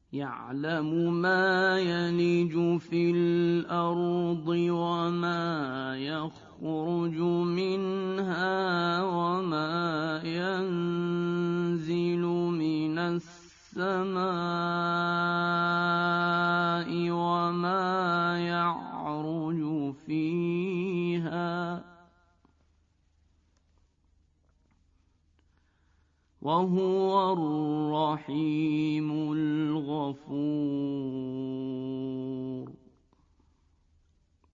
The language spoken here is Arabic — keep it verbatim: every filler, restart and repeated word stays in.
يعلم ما يلج في الأرض وما يخرج منها وما ينزل من السماء وما يعرج فيها وهو الرحيم الغفور.